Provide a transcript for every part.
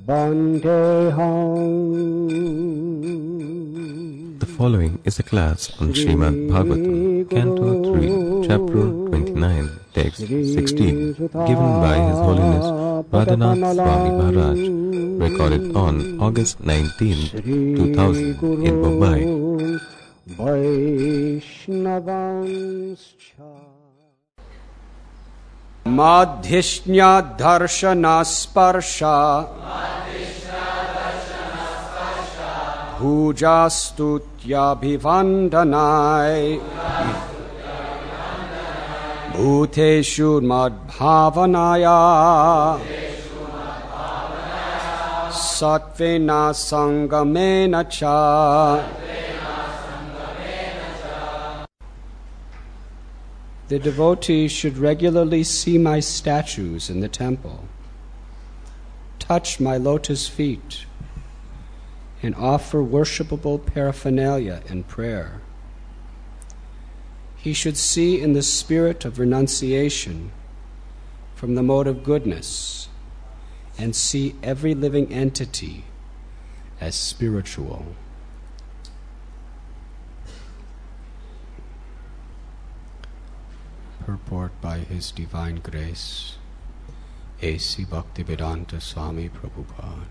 The following is a class on Srimad Bhagavatam, Canto 3, Chapter 29, Text 16, given by His Holiness Radhanath Swami Maharaj, recorded on August 19, 2000 in Mumbai. Madhyishnya darshana sparsha Pujastutya bhivandanai Bhuteshu madbhavanaya Satvena sangamena cha. The devotee should regularly see my statues in the temple, touch my lotus feet, and offer worshipable paraphernalia in prayer. He should see in the spirit of renunciation from the mode of goodness and see every living entity as spiritual. Purport by His Divine Grace, A.C. Bhaktivedanta Swami Prabhupada.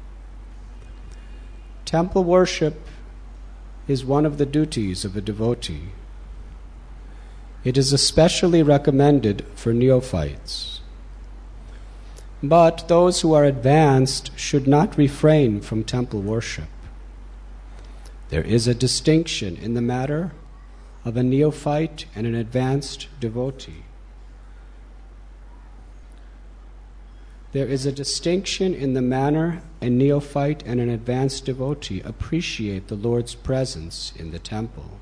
Temple worship is one of the duties of a devotee. It is especially recommended for neophytes. But those who are advanced should not refrain from temple worship. There is a distinction in the matter of a neophyte and an advanced devotee. There is a distinction in the manner a neophyte and an advanced devotee appreciate the Lord's presence in the temple.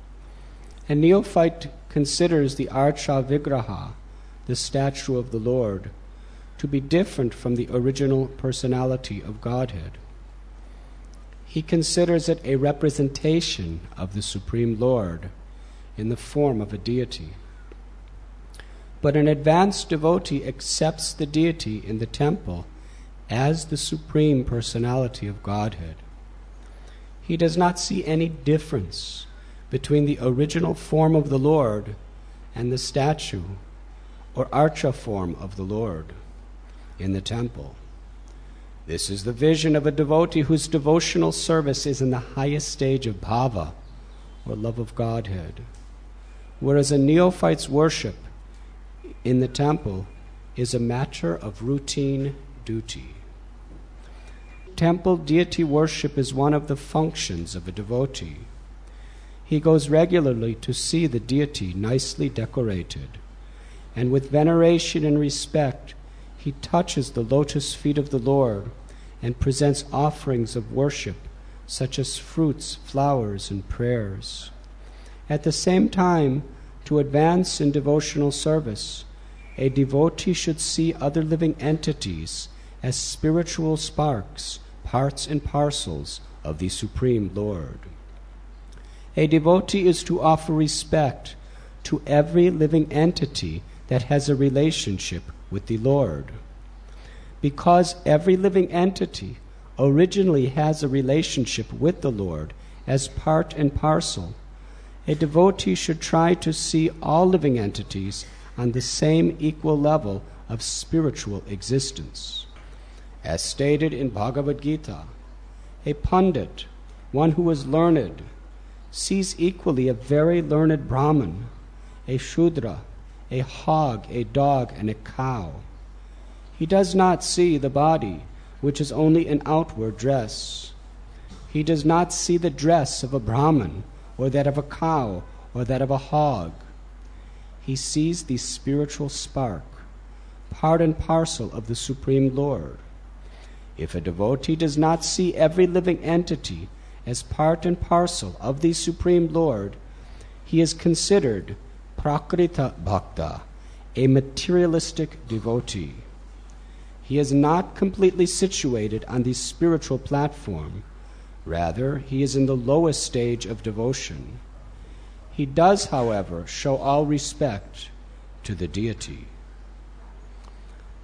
A neophyte considers the Archa Vigraha, the statue of the Lord, to be different from the original personality of Godhead. He considers it a representation of the Supreme Lord in the form of a deity. But an advanced devotee accepts the deity in the temple as the Supreme Personality of Godhead. He does not see any difference between the original form of the Lord and the statue or archa form of the Lord in the temple. This is the vision of a devotee whose devotional service is in the highest stage of bhava, or love of Godhead, whereas a neophyte's worship in the temple is a matter of routine duty. Temple deity worship is one of the functions of a devotee. He goes regularly to see the deity nicely decorated, and with veneration and respect, he touches the lotus feet of the Lord and presents offerings of worship, such as fruits, flowers, and prayers. At the same time, to advance in devotional service, a devotee should see other living entities as spiritual sparks, parts and parcels of the Supreme Lord. A devotee is to offer respect to every living entity that has a relationship with the Lord. Because every living entity originally has a relationship with the Lord as part and parcel, a devotee should try to see all living entities on the same equal level of spiritual existence. As stated in Bhagavad Gita, a pundit, one who is learned, sees equally a very learned Brahman, a Shudra, a hog, a dog, and a cow. He does not see the body, which is only an outward dress. He does not see the dress of a Brahman, or that of a cow, or that of a hog. He sees the spiritual spark, part and parcel of the Supreme Lord. If a devotee does not see every living entity as part and parcel of the Supreme Lord, he is considered prakrita bhakta, a materialistic devotee. He is not completely situated on the spiritual platform. Rather, he is in the lowest stage of devotion. He does, however, show all respect to the deity.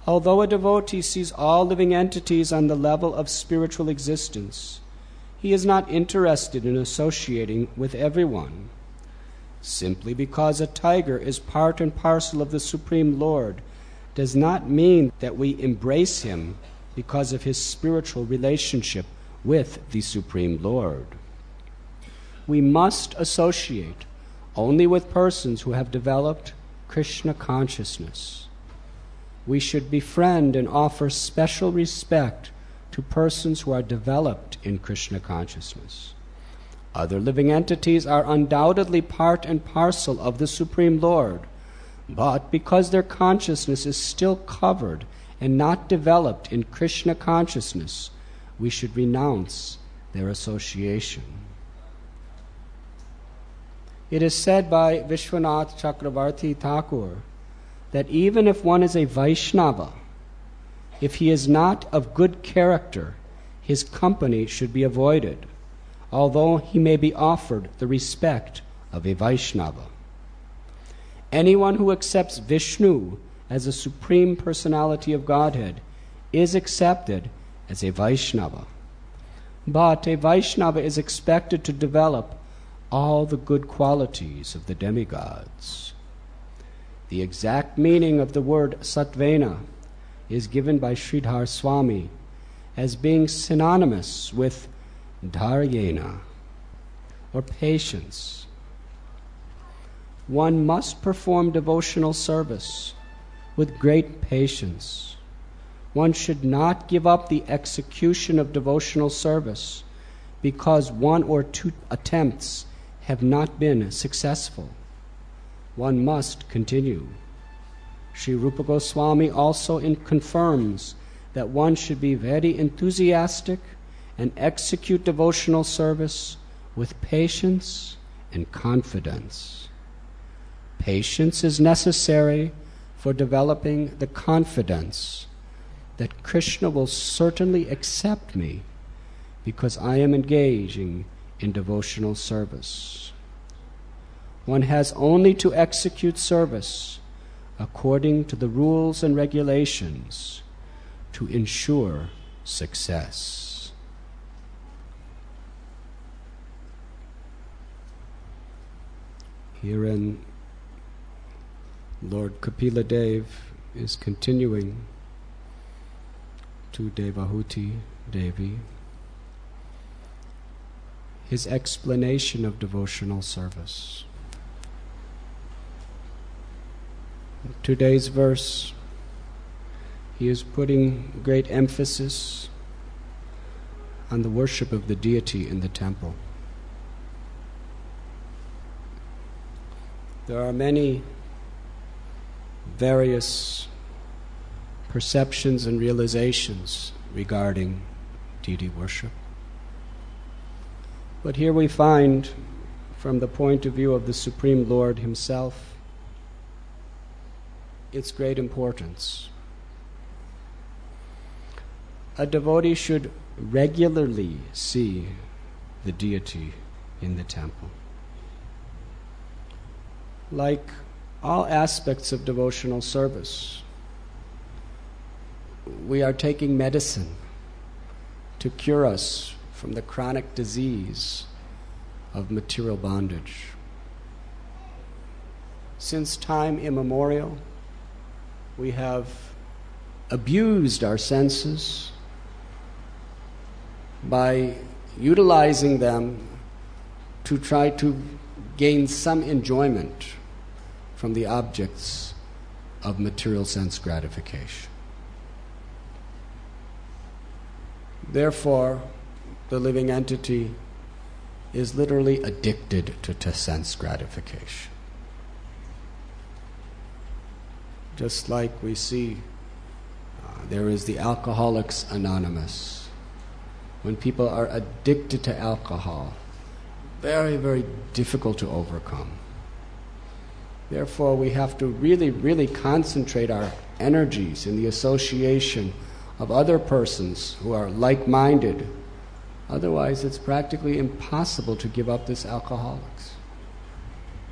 Although a devotee sees all living entities on the level of spiritual existence, he is not interested in associating with everyone. Simply because a tiger is part and parcel of the Supreme Lord does not mean that we embrace him because of his spiritual relationship with the Supreme Lord. We must associate only with persons who have developed Krishna consciousness. We should befriend and offer special respect to persons who are developed in Krishna consciousness. Other living entities are undoubtedly part and parcel of the Supreme Lord, but because their consciousness is still covered and not developed in Krishna consciousness, we should renounce their association. It is said by Vishwanath Chakravarti Thakur that even if one is a Vaishnava, if he is not of good character, his company should be avoided, although he may be offered the respect of a Vaishnava. Anyone who accepts Vishnu as a Supreme Personality of Godhead is accepted as a Vaishnava. But a Vaishnava is expected to develop all the good qualities of the demigods. The exact meaning of the word Sattvena is given by Sridhar Swami as being synonymous with Dharyena, or patience. One must perform devotional service with great patience. One should not give up the execution of devotional service because one or two attempts have not been successful. One must continue. Sri Rupa Goswami also confirms that one should be very enthusiastic and execute devotional service with patience and confidence. Patience is necessary for developing the confidence that Krishna will certainly accept me because I am engaging in devotional service. One has only to execute service according to the rules and regulations to ensure success. Herein, Lord Kapila Dev is continuing to Devahuti Devi his explanation of devotional service. In today's verse, he is putting great emphasis on the worship of the deity in the temple. There are many various perceptions and realizations regarding deity worship. But here we find, from the point of view of the Supreme Lord himself, its great importance. A devotee should regularly see the deity in the temple. Like all aspects of devotional service, we are taking medicine to cure us from the chronic disease of material bondage. Since time immemorial, we have abused our senses by utilizing them to try to gain some enjoyment from the objects of material sense gratification. Therefore, the living entity is literally addicted to sense gratification. Just like we see, there is the Alcoholics Anonymous. When people are addicted to alcohol, very, very difficult to overcome. Therefore, we have to really, really concentrate our energies in the association of other persons who are like-minded. Otherwise, it's practically impossible to give up this alcoholics.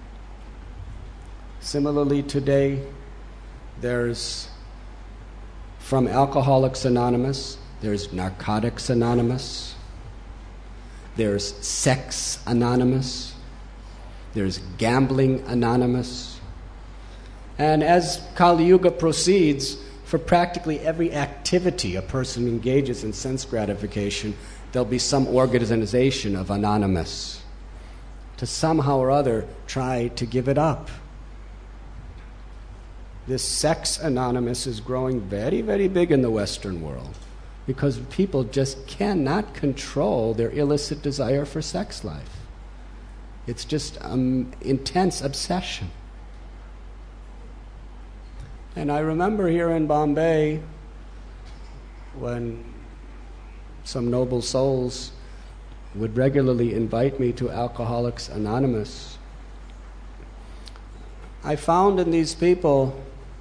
Similarly, today, there's from Alcoholics Anonymous, there's Narcotics Anonymous, there's Sex Anonymous, there's Gambling Anonymous. And as Kali Yuga proceeds, for practically every activity a person engages in sense gratification, there'll be some organization of Anonymous to somehow or other try to give it up. This Sex Anonymous is growing very, very big in the Western world because people just cannot control their illicit desire for sex life. It's just intense obsession. And I remember here in Bombay when some noble souls would regularly invite me to Alcoholics Anonymous. I found in these people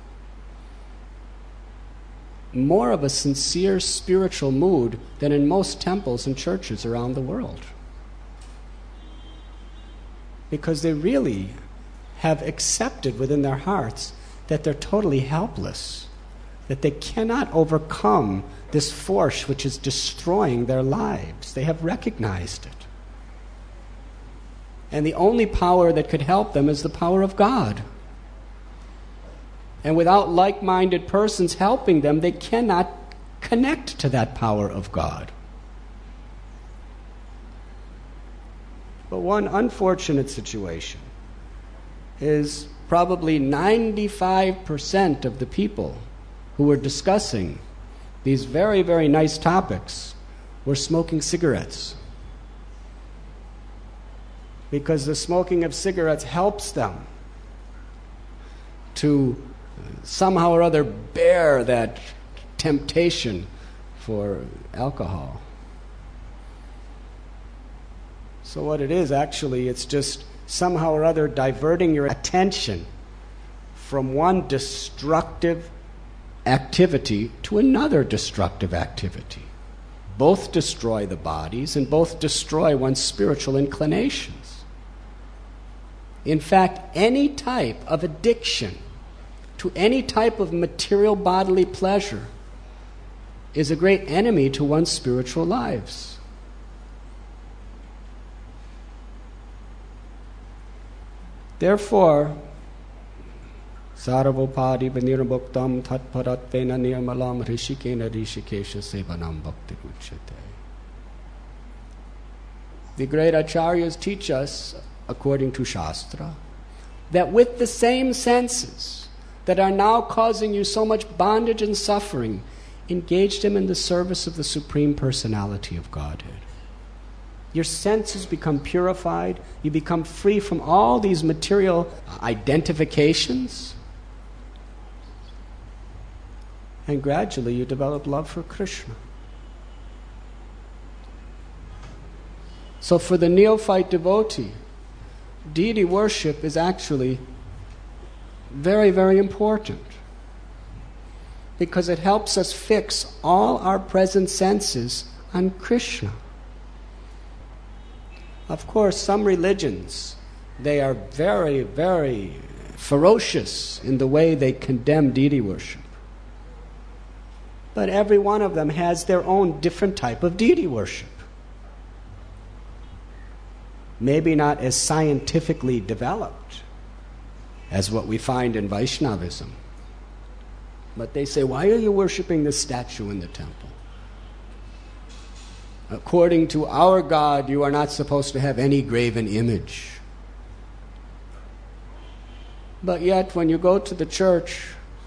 more of a sincere spiritual mood than in most temples and churches around the world. Because they really have accepted within their hearts that they're totally helpless, that they cannot overcome this force which is destroying their lives. They have recognized it. And the only power that could help them is the power of God. And without like-minded persons helping them, they cannot connect to that power of God. But one unfortunate situation is probably 95% of the people who were discussing these very, very nice topics were smoking cigarettes. Because the smoking of cigarettes helps them to somehow or other bear that temptation for alcohol. So what it is, actually, it's just somehow or other diverting your attention from one destructive activity to another destructive activity. Both destroy the bodies and both destroy one's spiritual inclinations. In fact, any type of addiction to any type of material bodily pleasure is a great enemy to one's spiritual lives. Therefore, Sarvopadi Vinirabhuktam Tatparatvena Nirmalam Rishikena Rishikesha Sevanam Bhakti Uchate. The great acharyas teach us, according to Shastra, that with the same senses that are now causing you so much bondage and suffering, engage them in the service of the Supreme Personality of Godhead. Your senses become purified. You become free from all these material identifications. And gradually you develop love for Krishna. So for the neophyte devotee, deity worship is actually very, very important because it helps us fix all our present senses on Krishna. Of course, some religions, they are very, very ferocious in the way they condemn deity worship. But every one of them has their own different type of deity worship. Maybe not as scientifically developed as what we find in Vaishnavism. But they say, why are you worshiping this statue in the temple? According to our God, you are not supposed to have any graven image. But yet, when you go to the church,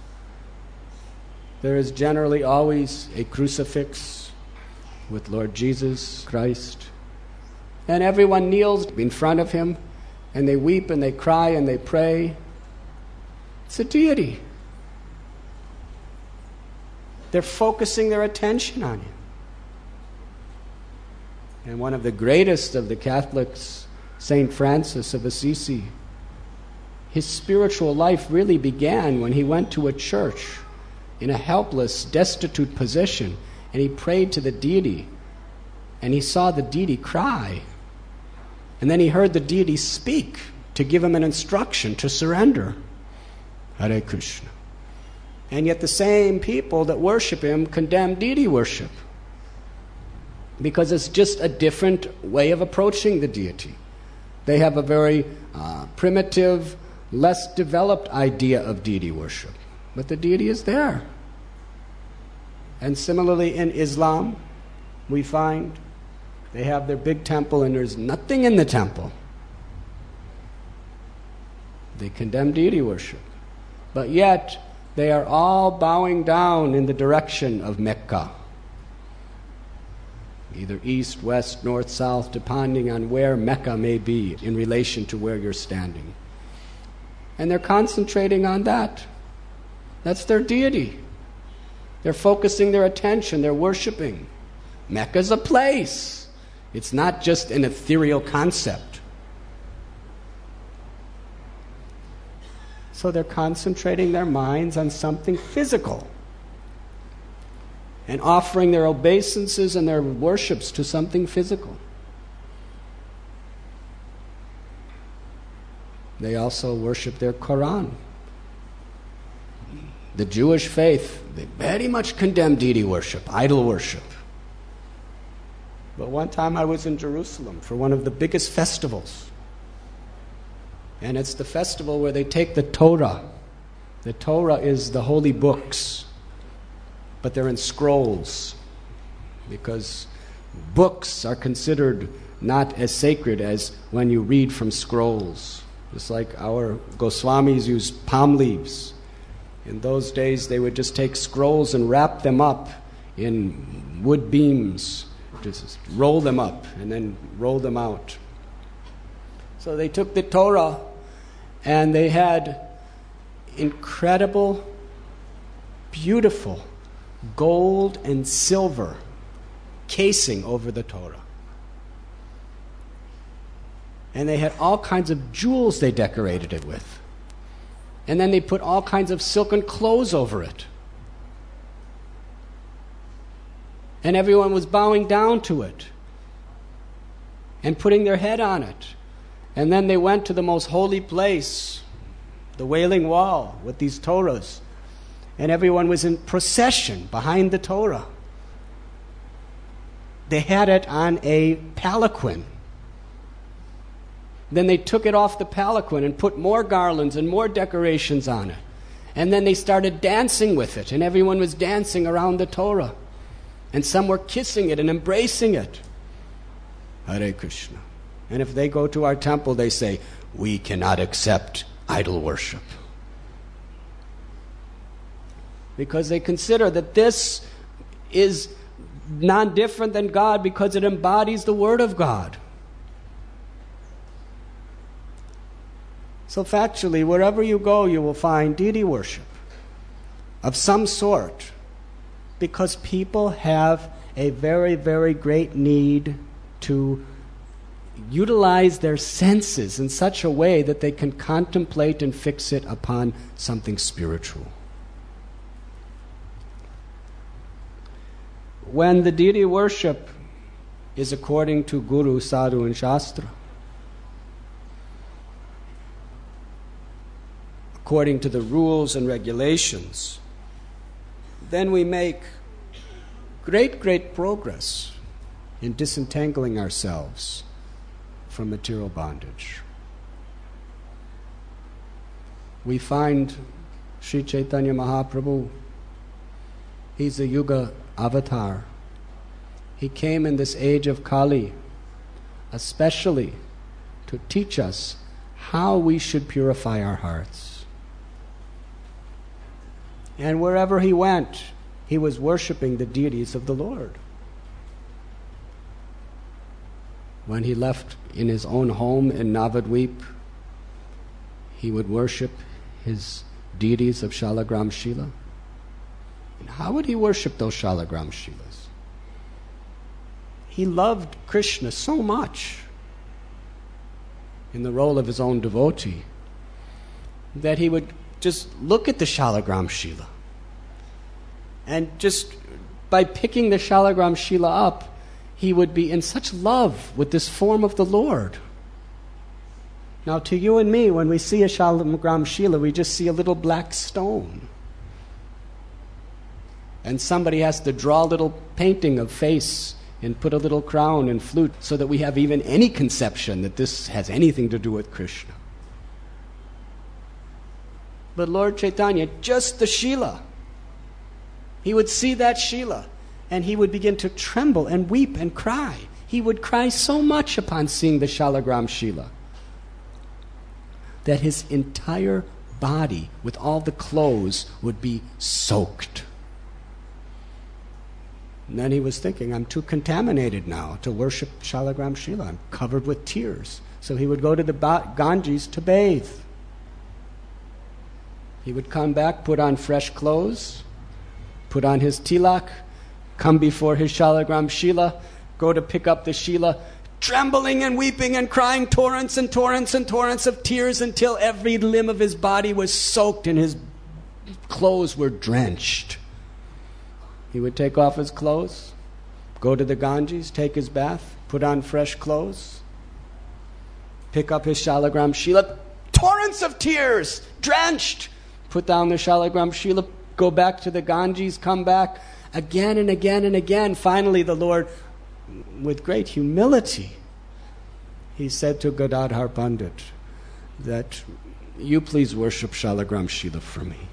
there is generally always a crucifix with Lord Jesus Christ. And everyone kneels in front of him, and they weep and they cry and they pray. It's a deity. They're focusing their attention on him. And one of the greatest of the Catholics, St. Francis of Assisi, his spiritual life really began when he went to a church in a helpless, destitute position, and he prayed to the deity, and he saw the deity cry. And then he heard the deity speak to give him an instruction to surrender. Hare Krishna. And yet the same people that worship him condemn deity worship, because it's just a different way of approaching the deity. They have a very primitive, less developed idea of deity worship. But the deity is there. And similarly in Islam, we find they have their big temple and there's nothing in the temple. They condemn deity worship. But yet, they are all bowing down in the direction of Mecca. Either east, west, north, south, depending on where Mecca may be in relation to where you're standing. And they're concentrating on that. That's their deity. They're focusing their attention, they're worshiping. Mecca's a place. It's not just an ethereal concept. So they're concentrating their minds on something physical and offering their obeisances and their worships to something physical. They also worship their Quran. The Jewish faith, they very much condemn deity worship, idol worship. But one time I was in Jerusalem for one of the biggest festivals. And it's the festival where they take the Torah. The Torah is the holy books, but they're in scrolls, because books are considered not as sacred as when you read from scrolls. Just like our Goswamis use palm leaves. In those days, they would just take scrolls and wrap them up in wood beams, just roll them up and then roll them out. So they took the Torah and they had incredible, beautiful gold and silver casing over the Torah. And they had all kinds of jewels they decorated it with. And then they put all kinds of silken clothes over it. And everyone was bowing down to it and putting their head on it. And then they went to the most holy place, the Wailing Wall, with these Torahs. And everyone was in procession behind the Torah. They had it on a palanquin. Then they took it off the palanquin and put more garlands and more decorations on it. And then they started dancing with it, and everyone was dancing around the Torah. And some were kissing it and embracing it. Hare Krishna. And if they go to our temple, they say, we cannot accept idol worship. Because they consider that this is non-different than God because it embodies the Word of God. So factually, wherever you go, you will find deity worship of some sort, because people have a very, very great need to utilize their senses in such a way that they can contemplate and fix it upon something spiritual. When the deity worship is according to Guru, Sadhu, and Shastra, according to the rules and regulations, then we make great, great progress in disentangling ourselves from material bondage. We find Sri Chaitanya Mahaprabhu, he's a Yuga avatar. He came in this age of Kali, especially to teach us how we should purify our hearts. And wherever he went, he was worshiping the deities of the Lord. When he left in his own home in Navadvip, he would worship his deities of Shalagram Shila. And how would he worship those Shalagram Shilas? He loved Krishna so much in the role of his own devotee that he would just look at the Shalagram Shila. And just by picking the Shalagram Shila up, he would be in such love with this form of the Lord. Now, to you and me, when we see a Shalagram Shila, we just see a little black stone. And somebody has to draw a little painting of face and put a little crown and flute so that we have even any conception that this has anything to do with Krishna. But Lord Chaitanya, just the Shila, he would see that Shila and he would begin to tremble and weep and cry. He would cry so much upon seeing the Shalagram Shila that his entire body with all the clothes would be soaked. And then he was thinking, I'm too contaminated now to worship Shalagram Shila. I'm covered with tears. So he would go to the Ganges to bathe. He would come back, put on fresh clothes, put on his tilak, come before his Shalagram Shila, go to pick up the Shila, trembling and weeping and crying torrents and torrents and torrents of tears until every limb of his body was soaked and his clothes were drenched. He would take off his clothes, go to the Ganges, take his bath, put on fresh clothes, pick up his Shalagram Shila, torrents of tears, drenched, put down the Shalagram Shila, go back to the Ganges, come back again and again and again. Finally, the Lord, with great humility, he said to Gadadhar Pandit that you please worship Shalagram Shila for me.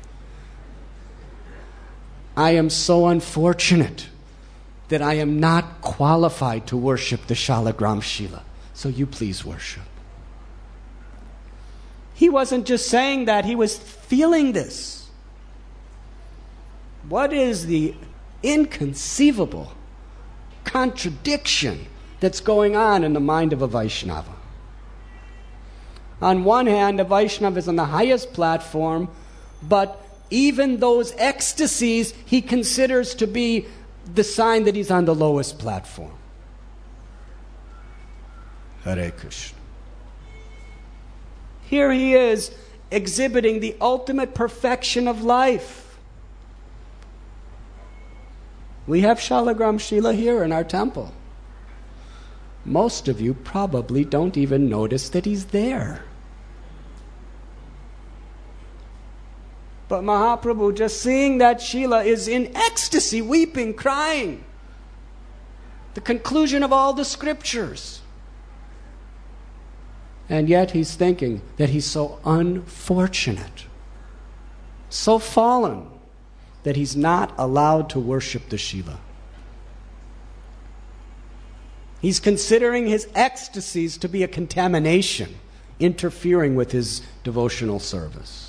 I am so unfortunate that I am not qualified to worship the Shalagram Shila. So you please worship. He wasn't just saying that, he was feeling this. What is the inconceivable contradiction that's going on in the mind of a Vaishnava? On one hand, a Vaishnava is on the highest platform, but even those ecstasies he considers to be the sign that he's on the lowest platform. Hare Krishna. Here he is exhibiting the ultimate perfection of life. We have Shalagram Shila here in our temple. Most of you probably don't even notice that he's there. But Mahaprabhu, just seeing that Shila, is in ecstasy, weeping, crying. The conclusion of all the scriptures. And yet he's thinking that he's so unfortunate, so fallen, that he's not allowed to worship the Shila. He's considering his ecstasies to be a contamination, interfering with his devotional service.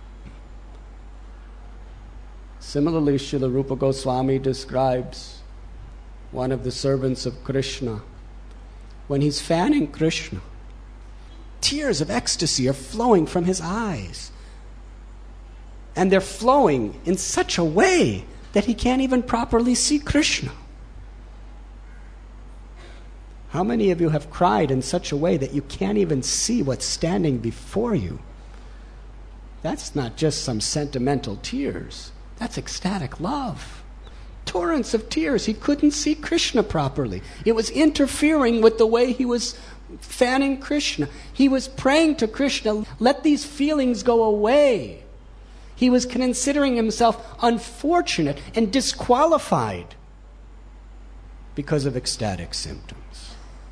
Similarly, Srila Rupa Goswami describes one of the servants of Krishna. When he's fanning Krishna, tears of ecstasy are flowing from his eyes. And they're flowing in such a way that he can't even properly see Krishna. How many of you have cried in such a way that you can't even see what's standing before you? That's not just some sentimental tears. That's ecstatic love. Torrents of tears. He couldn't see Krishna properly. It was interfering with the way he was fanning Krishna. He was praying to Krishna, let these feelings go away. He was considering himself unfortunate and disqualified because of ecstatic symptoms.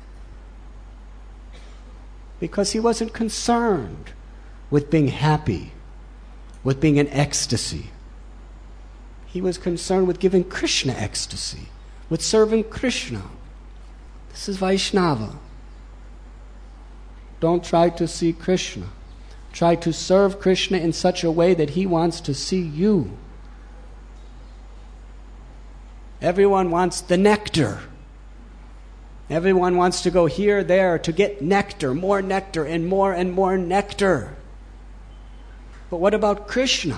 Because he wasn't concerned with being happy, with being in ecstasy. He was concerned with giving Krishna ecstasy, with serving Krishna. This is Vaishnava. Don't try to see Krishna. Try to serve Krishna in such a way that he wants to see you. Everyone wants the nectar. Everyone wants to go here, there, to get nectar, and more nectar. But what about Krishna?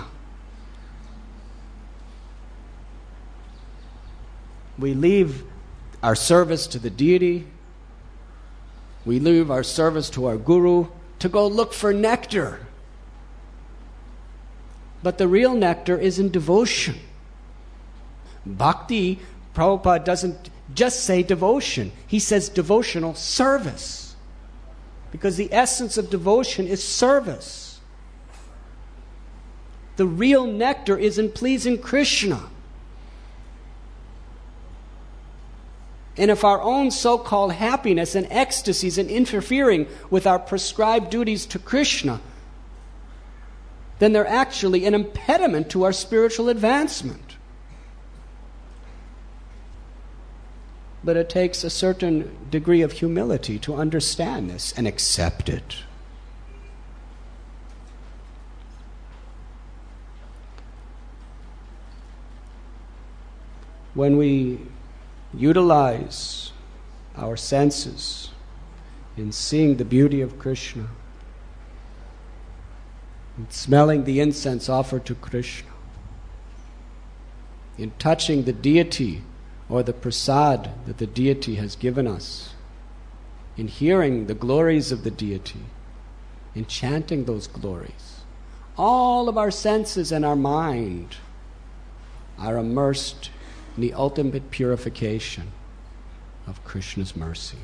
We leave our service to the deity. We leave our service to our guru to go look for nectar. But the real nectar is in devotion. Bhakti, Prabhupada doesn't just say devotion. He says devotional service. Because the essence of devotion is service. The real nectar is in pleasing Krishna. And if our own so-called happiness and ecstasies and interfering with our prescribed duties to Krishna, then they're actually an impediment to our spiritual advancement. But it takes a certain degree of humility to understand this and accept it. When we utilize our senses in seeing the beauty of Krishna, in smelling the incense offered to Krishna, in touching the deity or the prasad that the deity has given us, in hearing the glories of the deity, in chanting those glories, all of our senses and our mind are immersed in the ultimate purification of Krishna's mercy.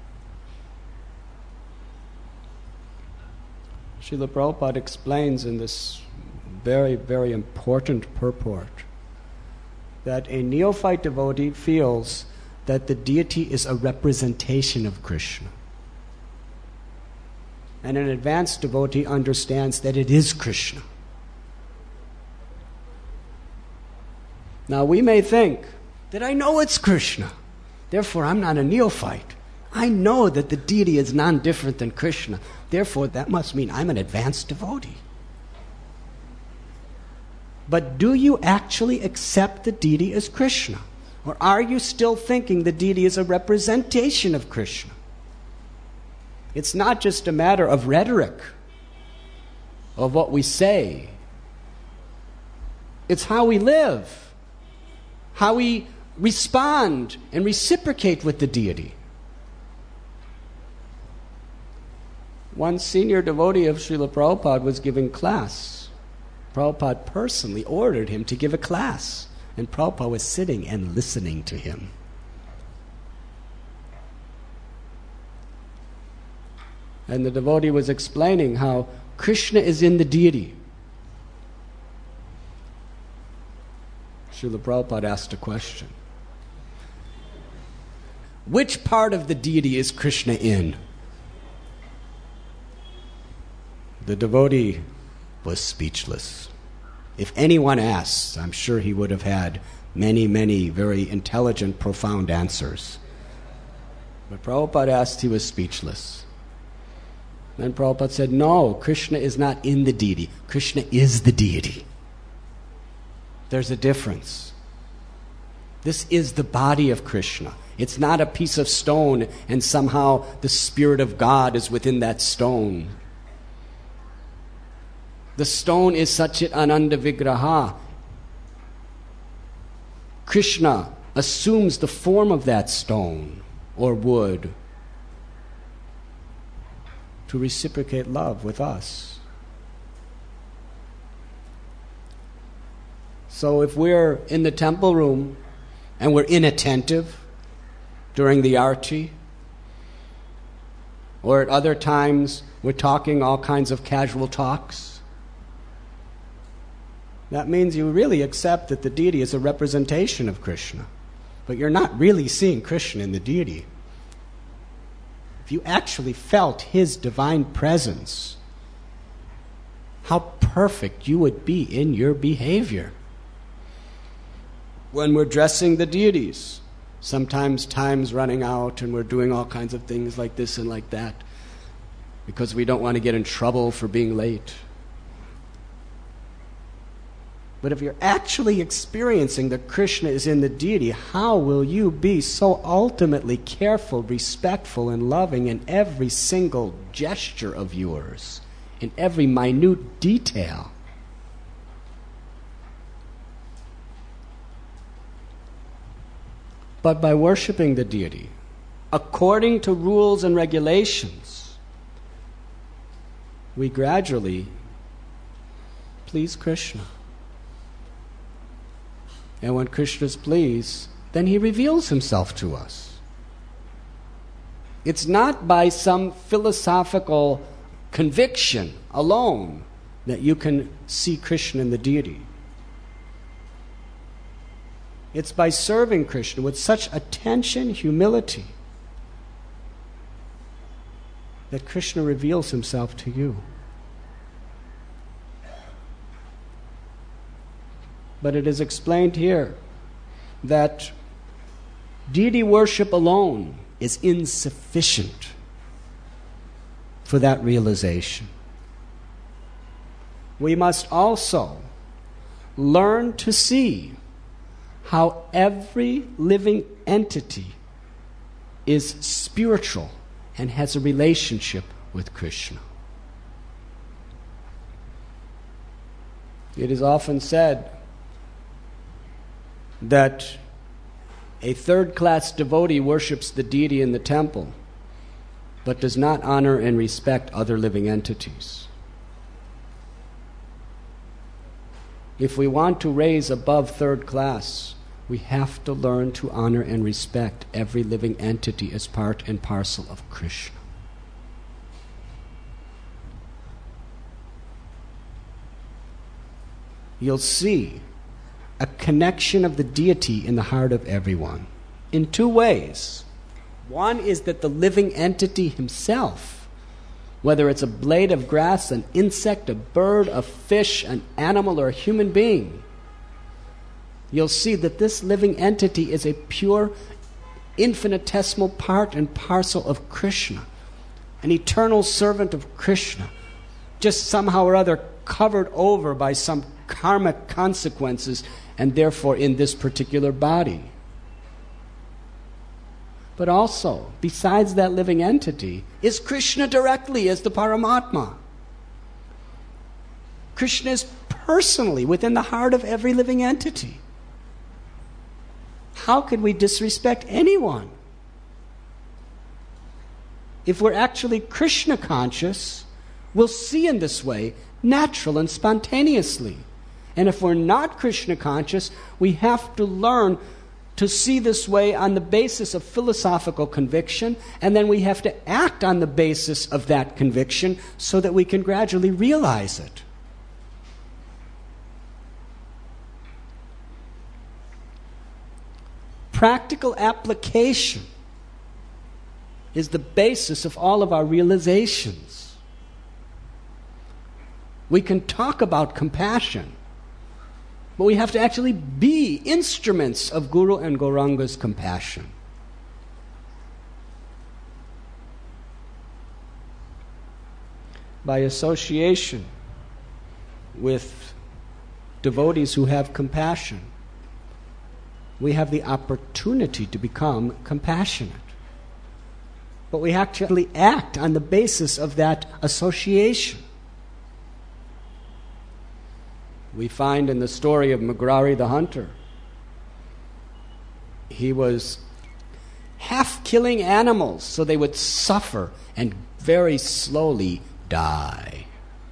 Srila Prabhupada explains in this very, very important purport that a neophyte devotee feels that the deity is a representation of Krishna. And an advanced devotee understands that it is Krishna. Now we may think that I know it's Krishna, therefore I'm not a neophyte. I know that the deity is non-different than Krishna, therefore that must mean I'm an advanced devotee. But do you actually accept the deity as Krishna? Or are you still thinking the deity is a representation of Krishna? It's not just a matter of rhetoric, of what we say. It's how we live, how we respond and reciprocate with the deity. One senior devotee of Srila Prabhupada was giving class. Prabhupada personally ordered him to give a class, and Prabhupada was sitting and listening to him. And the devotee was explaining how Krishna is in the deity. Srila Prabhupada asked a question. Which part of the deity is Krishna in? The devotee was speechless. If anyone asked, I'm sure he would have had many, many very intelligent, profound answers. But Prabhupada asked, he was speechless. Then Prabhupada said, no, Krishna is not in the deity. Krishna is the deity. There's a difference. This is the body of Krishna. It's not a piece of stone and somehow the Spirit of God is within that stone. The stone is Satchit Ananda Vigraha. Krishna assumes the form of that stone or wood to reciprocate love with us. So if we're in the temple room and we're inattentive during the arti, or at other times we're talking all kinds of casual talks, that means you really accept that the deity is a representation of Krishna. But you're not really seeing Krishna in the deity. If you actually felt his divine presence, how perfect you would be in your behavior. When we're dressing the deities, sometimes time's running out and we're doing all kinds of things like this and like that because we don't want to get in trouble for being late. But if you're actually experiencing that Krishna is in the deity, how will you be so ultimately careful, respectful, and loving in every single gesture of yours, in every minute detail? But by worshiping the deity, according to rules and regulations, we gradually please Krishna. And when Krishna is pleased, then he reveals himself to us. It's not by some philosophical conviction alone that you can see Krishna in the deity. It's by serving Krishna with such attention, humility, that Krishna reveals himself to you. But it is explained here that deity worship alone is insufficient for that realization. We must also learn to see how every living entity is spiritual and has a relationship with Krishna. It is often said that a third-class devotee worships the deity in the temple, but does not honor and respect other living entities. If we want to raise above third class, we have to learn to honor and respect every living entity as part and parcel of Krishna. You'll see a connection of the deity in the heart of everyone in two ways. One is that the living entity himself, whether it's a blade of grass, an insect, a bird, a fish, an animal, or a human being, you'll see that this living entity is a pure, infinitesimal part and parcel of Krishna, an eternal servant of Krishna, just somehow or other covered over by some karmic consequences, and therefore in this particular body. But also, besides that living entity, is Krishna directly as the Paramatma. Krishna is personally within the heart of every living entity. How could we disrespect anyone? If we're actually Krishna conscious, we'll see in this way, natural and spontaneously. And if we're not Krishna conscious, we have to learn to see this way on the basis of philosophical conviction, and then we have to act on the basis of that conviction so that we can gradually realize it. Practical application is the basis of all of our realizations. We can talk about compassion, but we have to actually be instruments of Guru and Gauranga's compassion. By association with devotees who have compassion, we have the opportunity to become compassionate. But we actually act on the basis of that association. We find in the story of Mugrari the hunter, he was half killing animals so they would suffer and very slowly die.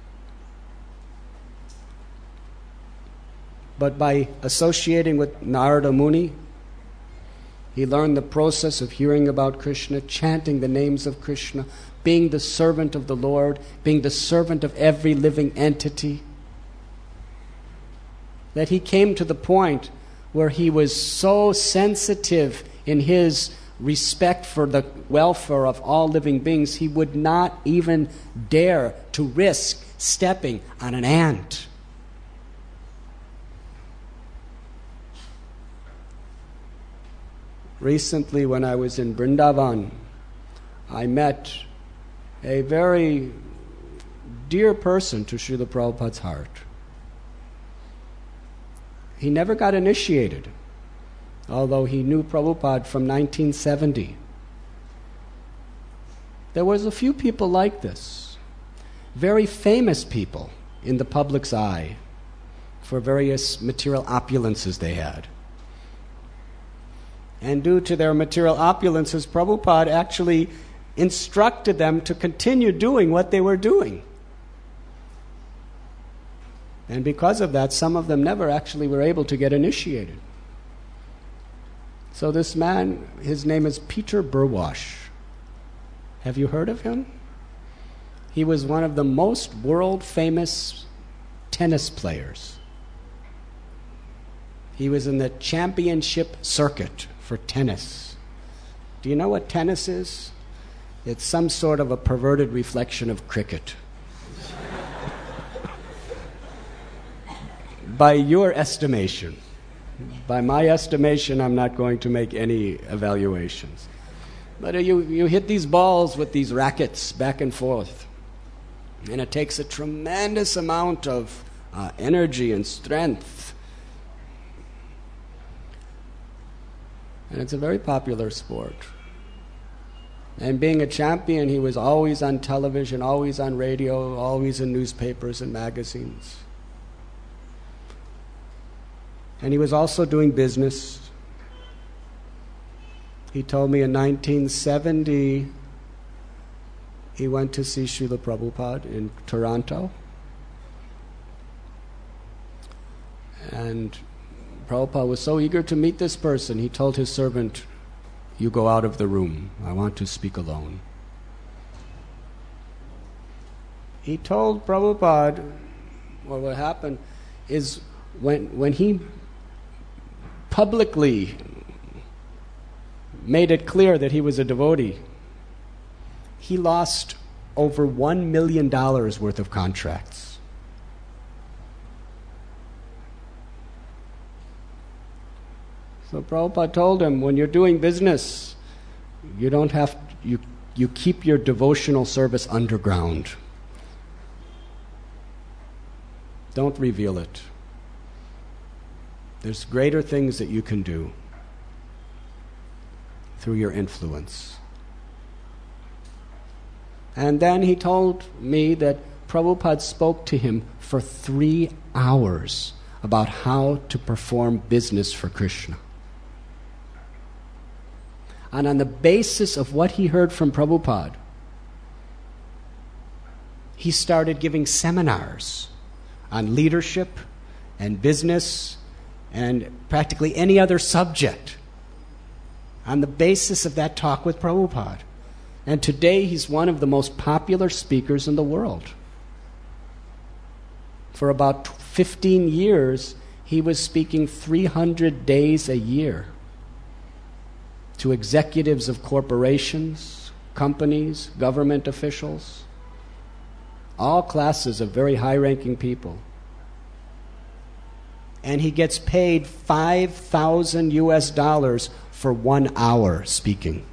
But by associating with Narada Muni, he learned the process of hearing about Krishna, chanting the names of Krishna, being the servant of the Lord, being the servant of every living entity, that he came to the point where he was so sensitive in his respect for the welfare of all living beings, he would not even dare to risk stepping on an ant. Recently, when I was in Vrindavan, I met a very dear person to Srila Prabhupada's heart. He never got initiated, although he knew Prabhupada from 1970. There was a few people like this, very famous people in the public's eye for various material opulences they had. And due to their material opulences, Prabhupada actually instructed them to continue doing what they were doing. And because of that, some of them never actually were able to get initiated. So this man, his name is Peter Burwash. Have you heard of him? He was one of the most world-famous tennis players. He was in the championship circuit for tennis. Do you know what tennis is? It's some sort of a perverted reflection of cricket. By your estimation. By my estimation, I'm not going to make any evaluations. But you hit these balls with these rackets back and forth. And it takes a tremendous amount of energy and strength. And it's a very popular sport. And being a champion, he was always on television, always on radio, always in newspapers and magazines. And he was also doing business. He told me in 1970 he went to see Srila Prabhupada in Toronto. And Prabhupada was so eager to meet this person, he told his servant, "You go out of the room. I want to speak alone." He told Prabhupada, well, what happened is when he publicly made it clear that he was a devotee, he lost over $1 million worth of contracts. So Prabhupada told him, when you're doing business, you keep your devotional service underground. Don't reveal it. There's greater things that you can do through your influence. And then he told me that Prabhupada spoke to him for 3 hours about how to perform business for Krishna. And on the basis of what he heard from Prabhupada, he started giving seminars on leadership and business and practically any other subject on the basis of that talk with Prabhupada. And today he's one of the most popular speakers in the world. For about 15 years, he was speaking 300 days a year to executives of corporations, companies, government officials, all classes of very high-ranking people. And he gets paid $5,000 for 1 hour speaking.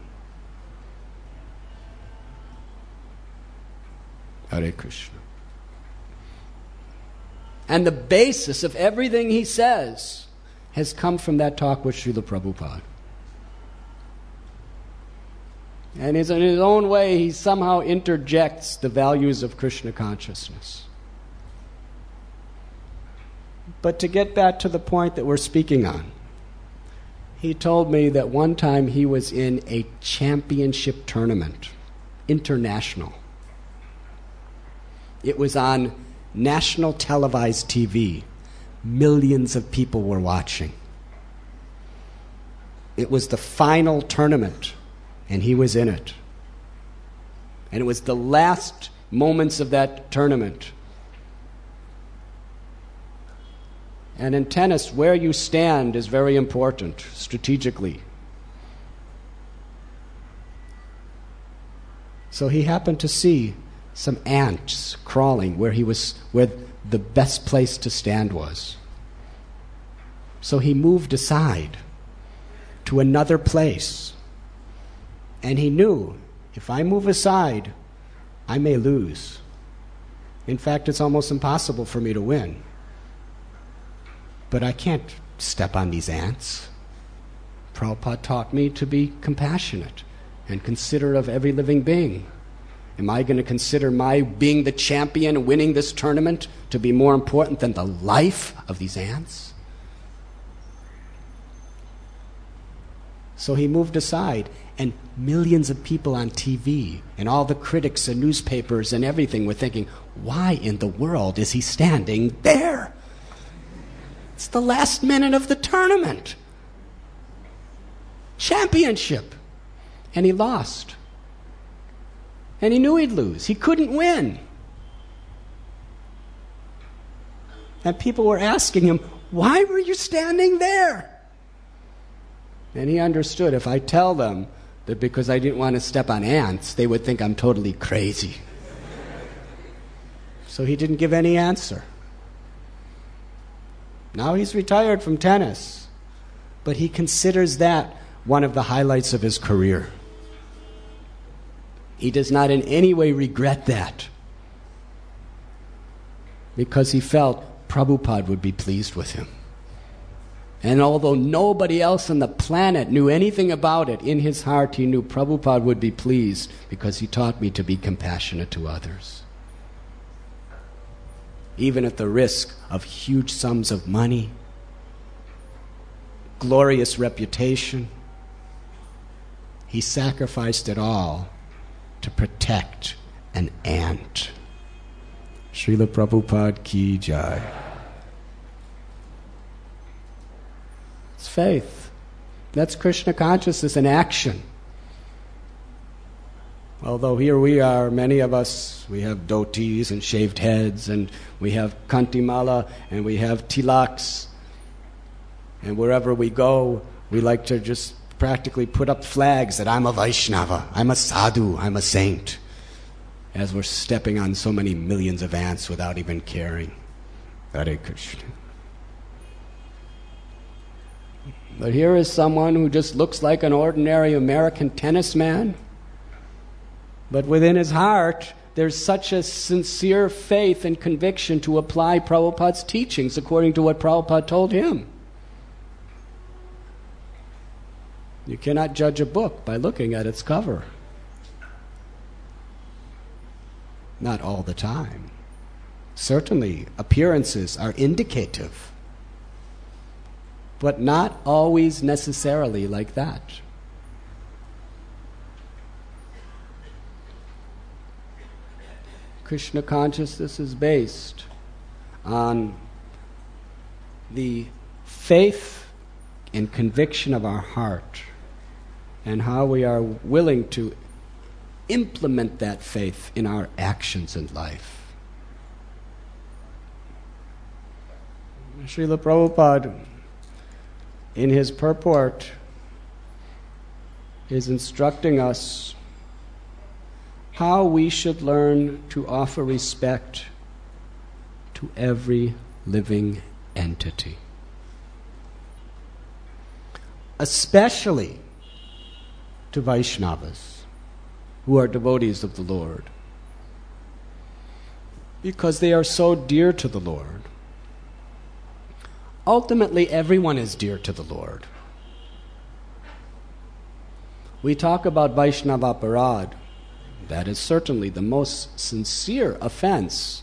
Hare Krishna. And the basis of everything he says has come from that talk with Srila Prabhupada. And in his own way, he somehow interjects the values of Krishna consciousness. But to get back to the point that we're speaking on, he told me that one time he was in a championship tournament, international. It was on national televised TV. Millions of people were watching. It was the final tournament, and he was in it. And it was the last moments of that tournament. And in tennis, where you stand is very important, strategically. So he happened to see some ants crawling where the best place to stand was. So he moved aside to another place. And he knew, if I move aside, I may lose. In fact, it's almost impossible for me to win. But I can't step on these ants. Prabhupada taught me to be compassionate and considerate of every living being. Am I going to consider my being the champion and winning this tournament to be more important than the life of these ants? So he moved aside, and millions of people on TV and all the critics and newspapers and everything were thinking, why in the world is he standing there? It's the last minute of the tournament. Championship. And he lost. And he knew he'd lose. He couldn't win. And people were asking him, Why were you standing there? And he understood, if I tell them that because I didn't want to step on ants, they would think I'm totally crazy. So he didn't give any answer. Now he's retired from tennis, but he considers that one of the highlights of his career. He does not in any way regret that, because he felt Prabhupada would be pleased with him. And although nobody else on the planet knew anything about it, in his heart he knew Prabhupada would be pleased because he taught me to be compassionate to others. Even at the risk of huge sums of money, glorious reputation, he sacrificed it all to protect an ant. Srila Prabhupada ki jai. It's faith. That's Krishna consciousness in action. Although here we are, many of us, we have dhotis and shaved heads, and we have kantimala, and we have tilaks, and wherever we go, we like to just practically put up flags that I'm a Vaishnava, I'm a sadhu, I'm a saint, as we're stepping on so many millions of ants without even caring. Hare Krishna. But here is someone who just looks like an ordinary American tennis man, but within his heart there's such a sincere faith and conviction to apply Prabhupada's teachings according to what Prabhupada told him. You cannot judge a book by looking at its cover. Not all the time. Certainly, appearances are indicative, but not always necessarily like that. Krishna consciousness is based on the faith and conviction of our heart and how we are willing to implement that faith in our actions in life. Srila Prabhupada, in his purport, is instructing us how we should learn to offer respect to every living entity, especially to Vaishnavas, who are devotees of the Lord, because they are so dear to the Lord. Ultimately, everyone is dear to the Lord. We talk about Vaishnava Aparad. That is certainly the most sincere offense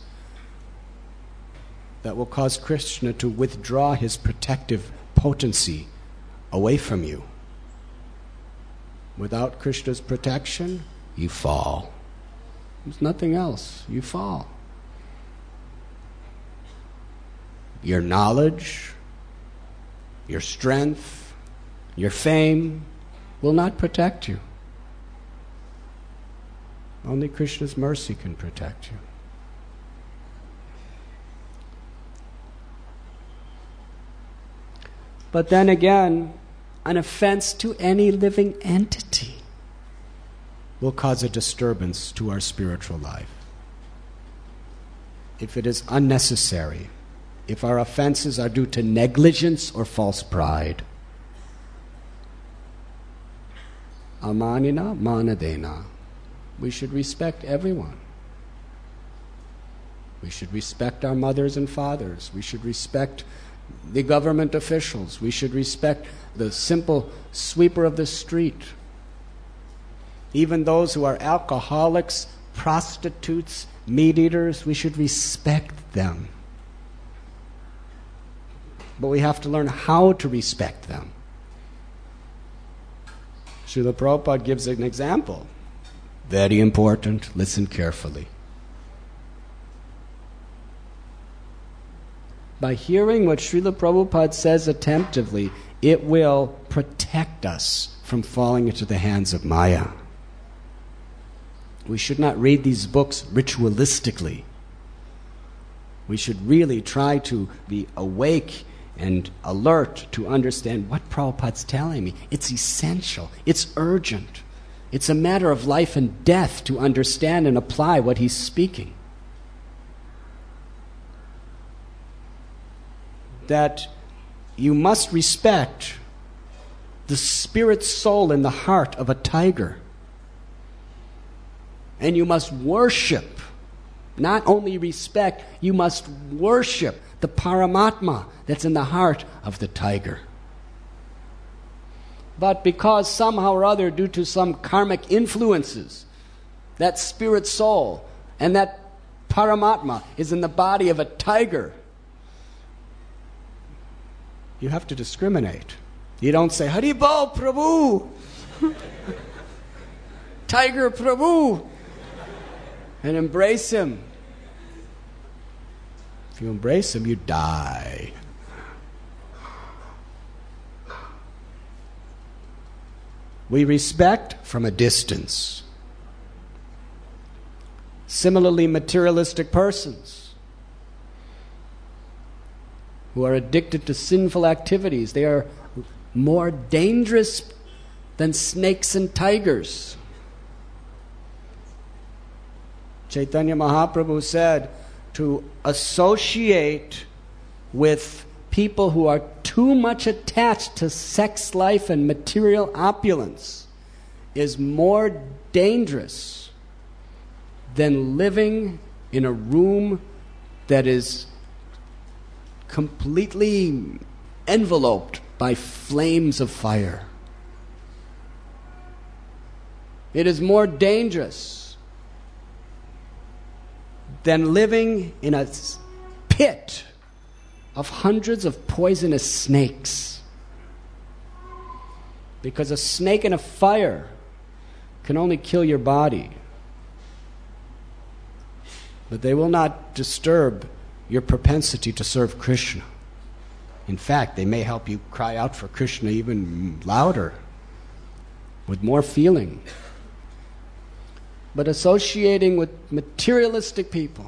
that will cause Krishna to withdraw his protective potency away from you. Without Krishna's protection, you fall. There's nothing else. You fall. Your knowledge, your strength, your fame will not protect you. Only Krishna's mercy can protect you. But then again, an offense to any living entity will cause a disturbance to our spiritual life. If it is unnecessary, if our offenses are due to negligence or false pride. Amanina manadena. We should respect everyone. We should respect our mothers and fathers. We should respect the government officials. We should respect the simple sweeper of the street. Even those who are alcoholics, prostitutes, meat eaters, we should respect them. But we have to learn how to respect them. Srila Prabhupada gives an example. Very important. Listen carefully. By hearing what Srila Prabhupada says attentively, it will protect us from falling into the hands of Maya. We should not read these books ritualistically. We should really try to be awake and alert to understand what Prabhupada's telling me. It's essential. It's urgent. It's a matter of life and death to understand and apply what he's speaking. That you must respect the spirit soul in the heart of a tiger. And you must worship, not only respect, you must worship the Paramatma that's in the heart of the tiger. But because somehow or other, due to some karmic influences, that spirit soul and that Paramatma is in the body of a tiger, you have to discriminate. You don't say, Haribol Prabhu, Tiger Prabhu, and embrace him. If you embrace him, you die. We respect from a distance. Similarly, materialistic persons who are addicted to sinful activities, they are more dangerous than snakes and tigers. Chaitanya Mahaprabhu said to associate with people who are too much attached to sex life and material opulence is more dangerous than living in a room that is completely enveloped by flames of fire. It is more dangerous than living in a pit of hundreds of poisonous snakes. Because a snake in a fire can only kill your body, but they will not disturb your propensity to serve Krishna. In fact, they may help you cry out for Krishna even louder, with more feeling. But associating with materialistic people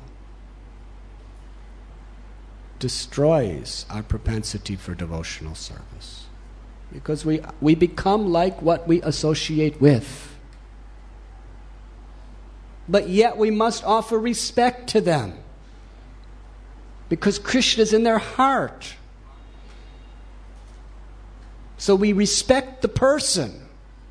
destroys our propensity for devotional service. Because we become like what we associate with. But yet we must offer respect to them, because Krishna is in their heart. So we respect the person,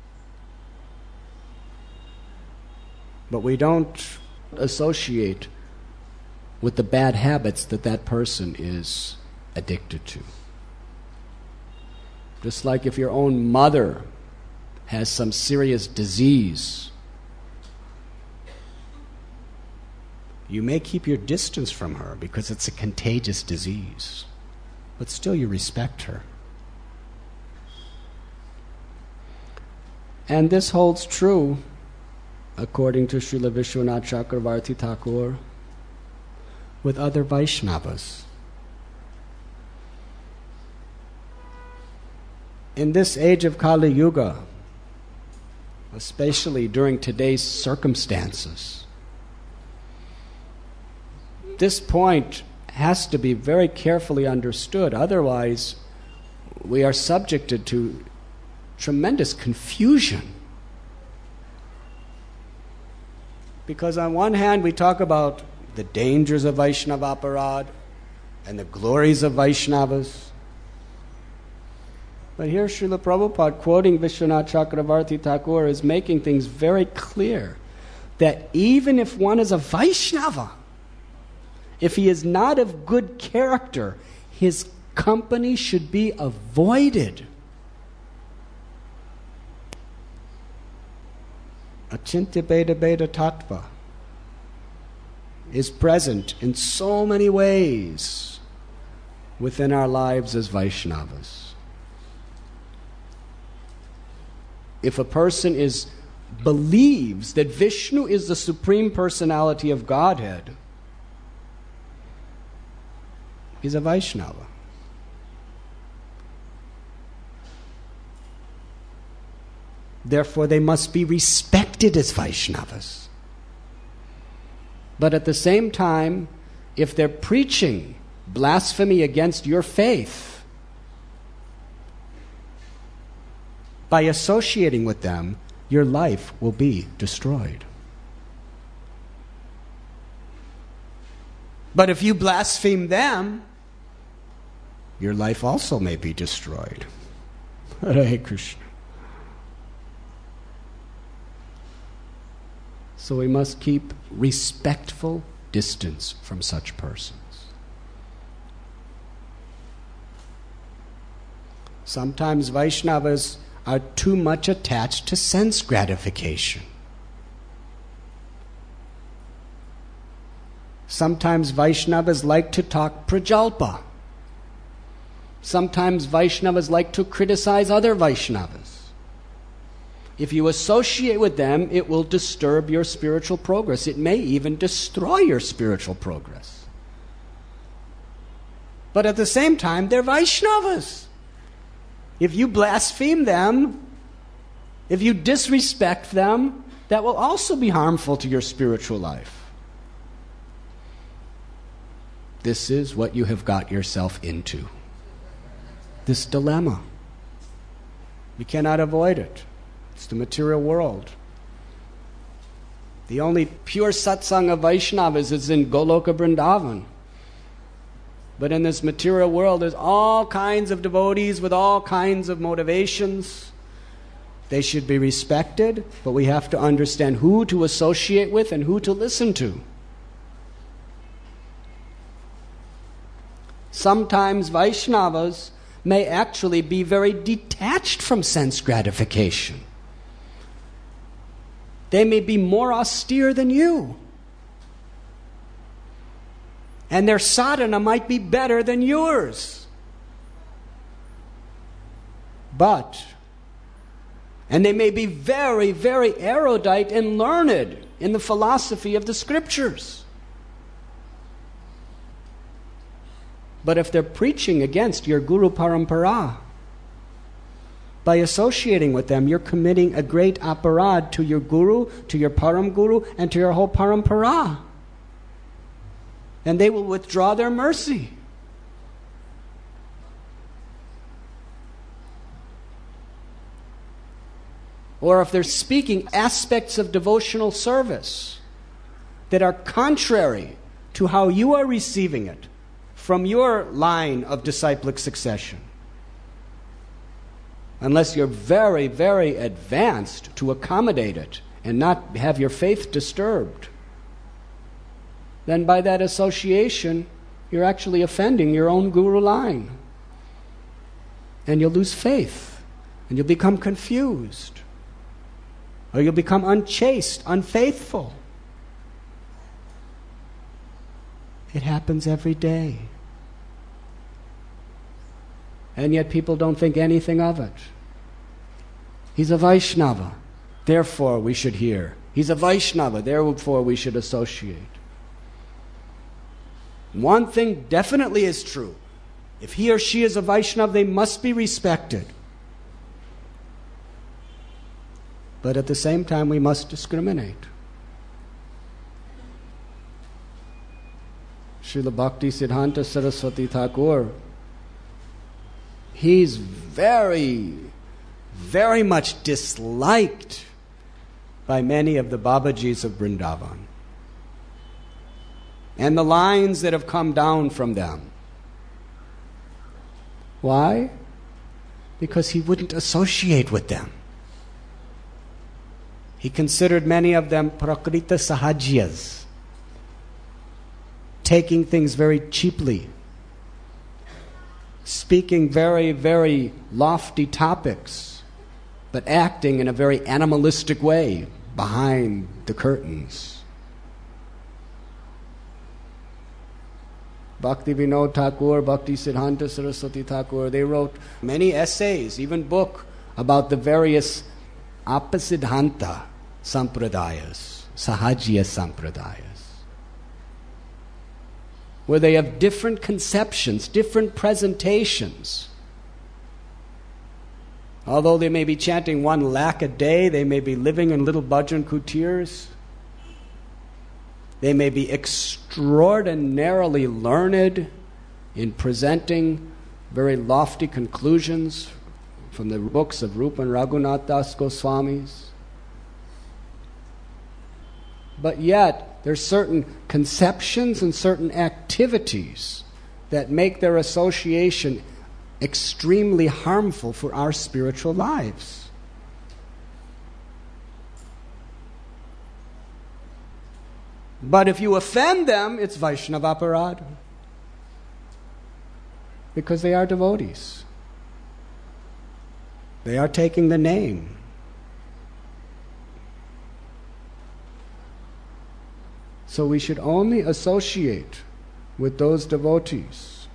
but we don't associate with the bad habits that that person is addicted to. Just like if your own mother has some serious disease, you may keep your distance from her because it's a contagious disease, but still you respect her. And this holds true, according to Srila Vishwanath Chakravarti Thakur, with other Vaishnavas. In this age of Kali Yuga, especially during today's circumstances, this point has to be very carefully understood. Otherwise, we are subjected to tremendous confusion. Because on one hand, we talk about the dangers of Vaishnavaparad and the glories of Vaishnavas. But here Srila Prabhupada, quoting Vishwanath Chakravarti Thakur, is making things very clear that even if one is a Vaishnava, if he is not of good character, his company should be avoided. Achintya Beda Beda Tattva is present in so many ways within our lives as Vaishnavas. If a person believes that Vishnu is the Supreme Personality of Godhead, he's a Vaishnava. Therefore, they must be respected as Vaishnavas. But at the same time, if they're preaching blasphemy against your faith, by associating with them, your life will be destroyed. But if you blaspheme them, your life also may be destroyed. Hare Krishna. So we must keep respectful distance from such persons. Sometimes Vaishnavas are too much attached to sense gratification. Sometimes Vaishnavas like to talk prajalpa. Sometimes Vaishnavas like to criticize other Vaishnavas. If you associate with them, it will disturb your spiritual progress. It may even destroy your spiritual progress. But at the same time, they're Vaishnavas. If you blaspheme them, if you disrespect them, that will also be harmful to your spiritual life. This is what you have got yourself into. This dilemma. You cannot avoid it. It's the material world. The only pure satsang of Vaishnavas is in Goloka Vrindavan. But in this material world, there's all kinds of devotees with all kinds of motivations. They should be respected, but we have to understand who to associate with and who to listen to. Sometimes Vaishnavas may actually be very detached from sense gratification. They may be more austere than you. And their sadhana might be better than yours. And they may be very, very erudite and learned in the philosophy of the scriptures. But if they're preaching against your Guru Parampara, by associating with them, you're committing a great aparad to your Guru, to your Param Guru, and to your whole Parampara. And they will withdraw their mercy. Or if they're speaking aspects of devotional service that are contrary to how you are receiving it from your line of disciplic succession, unless you're very, very advanced to accommodate it and not have your faith disturbed, then by that association, you're actually offending your own guru line. And you'll lose faith, and you'll become confused, or you'll become unchaste, unfaithful. It happens every day. And yet people don't think anything of it. He's a Vaishnava, therefore we should hear. He's a Vaishnava, therefore we should associate. One thing definitely is true. If he or she is a Vaishnava, they must be respected. But at the same time, we must discriminate. Srila Bhakti Siddhanta Saraswati Thakur, he's very, very much disliked by many of the Babajis of Vrindavan. And the lines that have come down from them. Why? Because he wouldn't associate with them. He considered many of them prakrita sahajyas, taking things very cheaply, speaking very, very lofty topics, but acting in a very animalistic way behind the curtains. Bhakti Vinod Thakur, Bhakti Siddhanta Saraswati Thakur, they wrote many essays, even book, about the various Apasiddhanta sampradayas, Sahajya sampradayas, where they have different conceptions, different presentations. Although they may be chanting 1 lakh a day, they may be living in little bhajan kutirs, they may be extraordinarily learned in presenting very lofty conclusions from the books of Rupa and Raghunath Das Goswamis. But yet, there's certain conceptions and certain activities that make their association extremely harmful for our spiritual lives. But if you offend them, it's Vaishnava Aparad. Because they are devotees. They are taking the name. So we should only associate with those devotees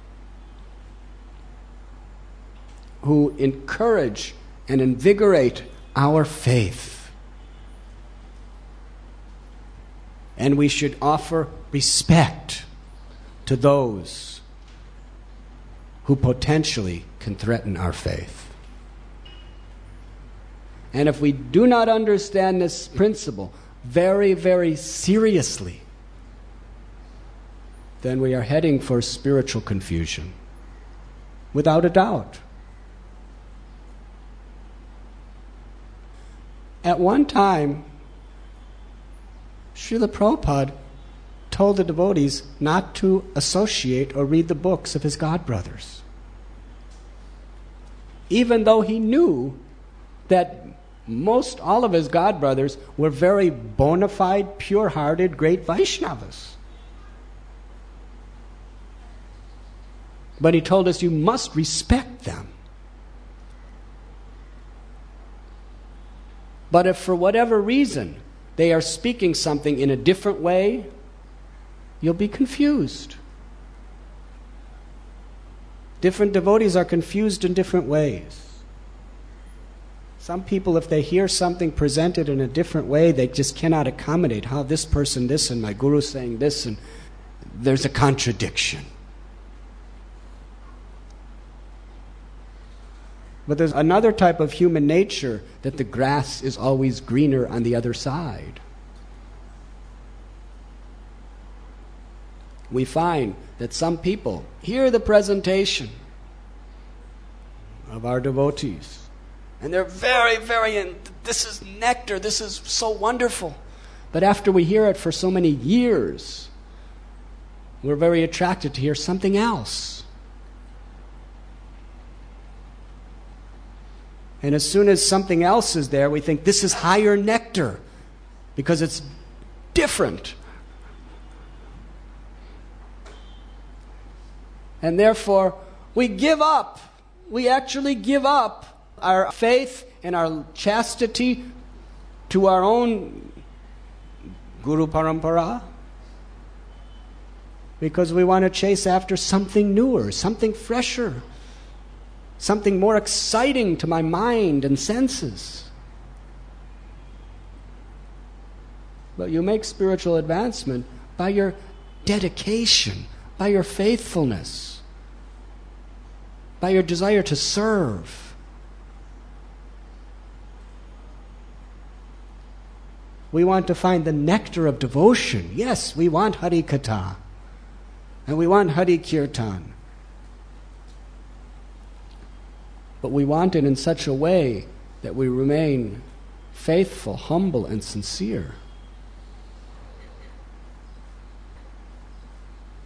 who encourage and invigorate our faith. And we should offer respect to those who potentially can threaten our faith. And if we do not understand this principle very, very seriously, then we are heading for spiritual confusion, without a doubt. At one time, Srila Prabhupada told the devotees not to associate or read the books of his godbrothers, even though he knew that most all of his godbrothers were very bona fide, pure-hearted, great Vaishnavas. But he told us you must respect them. But if for whatever reason they are speaking something in a different way, you'll be confused. Different devotees are confused in different ways. Some people, if they hear something presented in a different way, they just cannot accommodate how this person this and my guru saying this, and there's a contradiction. But there's another type of human nature that the grass is always greener on the other side. We find that some people hear the presentation of our devotees, and they're very, very, this is nectar, this is so wonderful. But after we hear it for so many years, we're very attracted to hear something else. And as soon as something else is there, we think this is higher nectar because it's different. And therefore, we give up. We actually give up our faith and our chastity to our own Guru Parampara because we want to chase after something newer, something fresher, something more exciting to my mind and senses. But you make spiritual advancement by your dedication, by your faithfulness, by your desire to serve. We want to find the nectar of devotion. Yes, we want Hari Katha, and we want Hari Kirtan. But we want it in such a way that we remain faithful, humble, and sincere.